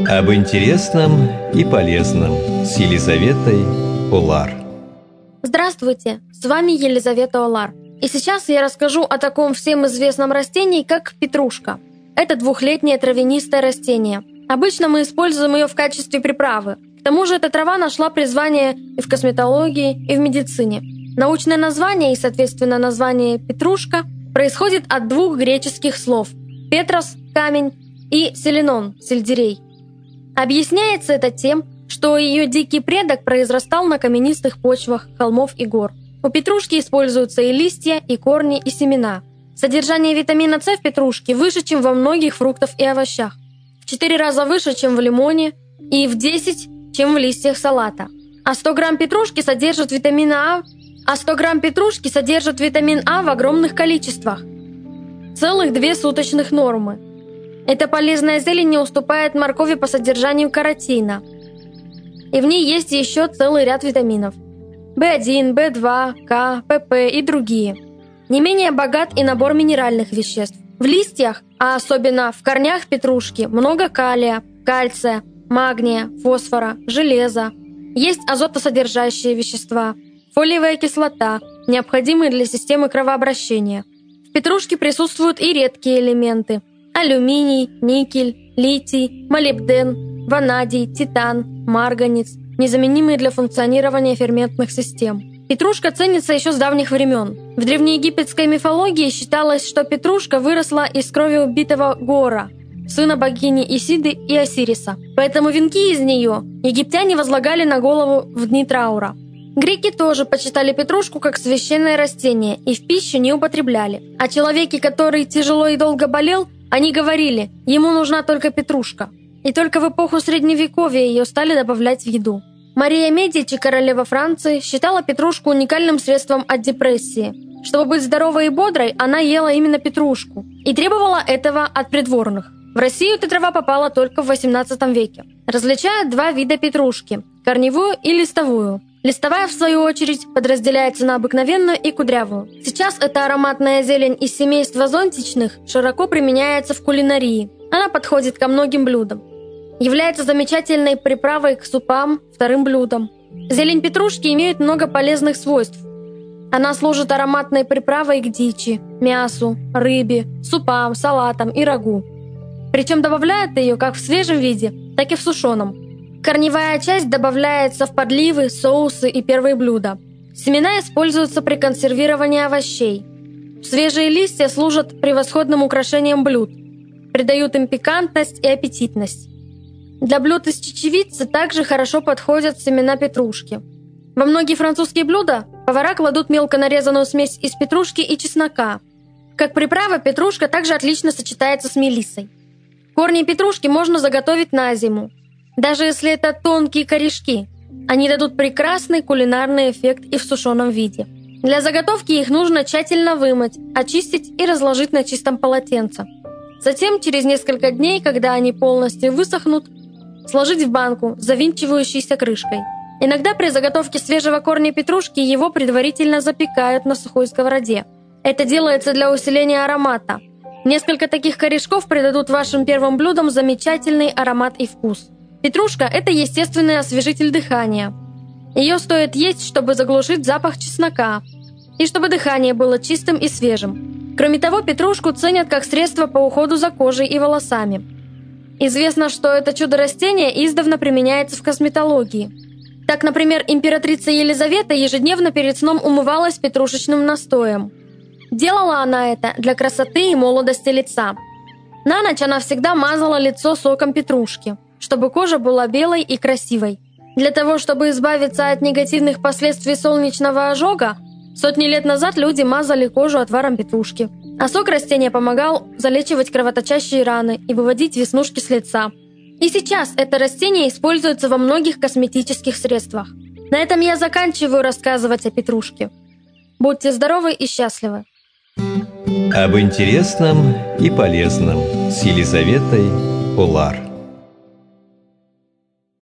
Об интересном и полезном с Елизаветой Олар. Здравствуйте, с вами Елизавета Олар. И сейчас я расскажу о таком всем известном растении, как петрушка. Это двухлетнее травянистое растение. Обычно мы используем ее в качестве приправы. К тому же эта трава нашла призвание и в косметологии, и в медицине. Научное название и, соответственно, название петрушка происходит от двух греческих слов «петрос» – камень и «селенон» – сельдерей. Объясняется это тем, что ее дикий предок произрастал на каменистых почвах холмов и гор. У петрушки используются и листья, и корни, и семена. Содержание витамина С в петрушке выше, чем во многих фруктах и овощах. В 4 раза выше, чем в лимоне, и в 10, чем в листьях салата. А 100 грамм петрушки содержит витамин А в огромных количествах. Целых 2 суточных нормы. Эта полезная зелень не уступает моркови по содержанию каротина. И в ней есть еще целый ряд витаминов. В1, В2, К, ПП и другие. Не менее богат и набор минеральных веществ. В листьях, а особенно в корнях петрушки, много калия, кальция, магния, фосфора, железа. Есть азотосодержащие вещества, фолиевая кислота, необходимые для системы кровообращения. В петрушке присутствуют и редкие элементы: алюминий, никель, литий, молибден, ванадий, титан, марганец, незаменимые для функционирования ферментных систем. Петрушка ценится еще с давних времен. В древнеегипетской мифологии считалось, что петрушка выросла из крови убитого Гора, сына богини Исиды и Осириса. Поэтому венки из нее египтяне возлагали на голову в дни траура. Греки тоже почитали петрушку как священное растение и в пищу не употребляли. О человеке, который тяжело и долго болел, они говорили, ему нужна только петрушка. И только в эпоху Средневековья ее стали добавлять в еду. Мария Медичи, королева Франции, считала петрушку уникальным средством от депрессии. Чтобы быть здоровой и бодрой, она ела именно петрушку и требовала этого от придворных. В Россию эта трава попала только в XVIII веке. Различают 2 вида петрушки – корневую и листовую. Листовая, в свою очередь, подразделяется на обыкновенную и кудрявую. Сейчас эта ароматная зелень из семейства зонтичных широко применяется в кулинарии. Она подходит ко многим блюдам. Является замечательной приправой к супам, вторым блюдам. Зелень петрушки имеет много полезных свойств. Она служит ароматной приправой к дичи, мясу, рыбе, супам, салатам и рагу. Причем добавляют ее как в свежем виде, так и в сушеном. Корневая часть добавляется в подливы, соусы и первые блюда. Семена используются при консервировании овощей. Свежие листья служат превосходным украшением блюд, придают им пикантность и аппетитность. Для блюд из чечевицы также хорошо подходят семена петрушки. Во многие французские блюда повара кладут мелко нарезанную смесь из петрушки и чеснока. Как приправа петрушка также отлично сочетается с мелиссой. Корни петрушки можно заготовить на зиму. Даже если это тонкие корешки, они дадут прекрасный кулинарный эффект и в сушеном виде. Для заготовки их нужно тщательно вымыть, очистить и разложить на чистом полотенце. Затем, через несколько дней, когда они полностью высохнут, сложить в банку с завинчивающейся крышкой. Иногда при заготовке свежего корня петрушки его предварительно запекают на сухой сковороде. Это делается для усиления аромата. Несколько таких корешков придадут вашим первым блюдам замечательный аромат и вкус. Петрушка – это естественный освежитель дыхания. Ее стоит есть, чтобы заглушить запах чеснока и чтобы дыхание было чистым и свежим. Кроме того, петрушку ценят как средство по уходу за кожей и волосами. Известно, что это чудо-растение издавна применяется в косметологии. Так, например, императрица Елизавета ежедневно перед сном умывалась петрушечным настоем. Делала она это для красоты и молодости лица. На ночь она всегда мазала лицо соком петрушки, чтобы кожа была белой и красивой. Для того, чтобы избавиться от негативных последствий солнечного ожога, сотни лет назад люди мазали кожу отваром петрушки. А сок растения помогал залечивать кровоточащие раны и выводить веснушки с лица. И сейчас это растение используется во многих косметических средствах. На этом я заканчиваю рассказывать о петрушке. Будьте здоровы и счастливы. Об интересном и полезном с Елизаветой Олар.